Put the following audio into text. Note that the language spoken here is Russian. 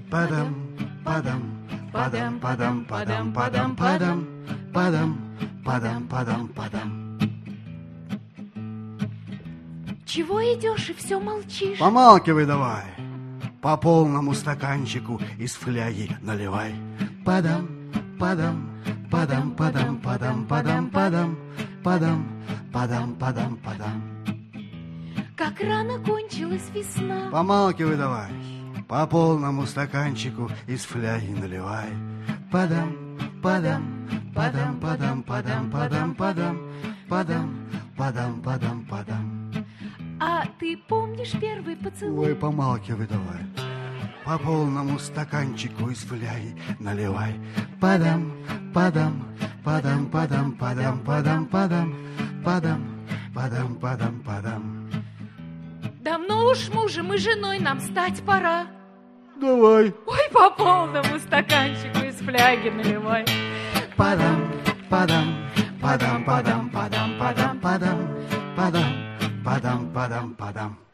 Падам, падам, падам, падам, падам, падам, падам, падам, падам, падам, падам. Чего идешь и все молчишь? Помалкивай давай. По полному стаканчику из фляги наливай. Падам, падам, падам, падам, падам, падам, падам, падам, падам, падам, падам. Как рано кончилась весна. Помалкивай давай. По полному стаканчику из фляги наливай. Падам, падам, падам, падам, падам, падам, падам, падам, падам, падам, падам. А ты помнишь первый поцелуй? Ой, помалкивай давай. По полному стаканчику из фляги наливай. Падам, падам, падам, падам, падам, падам, падам, падам, падам, падам, падам. Давно уж мужем и женой нам стать пора. Давай. Ой, по полному стаканчику из фляги наливай. Падам, падам, падам, падам, падам, падам, падам, падам, падам, падам, падам.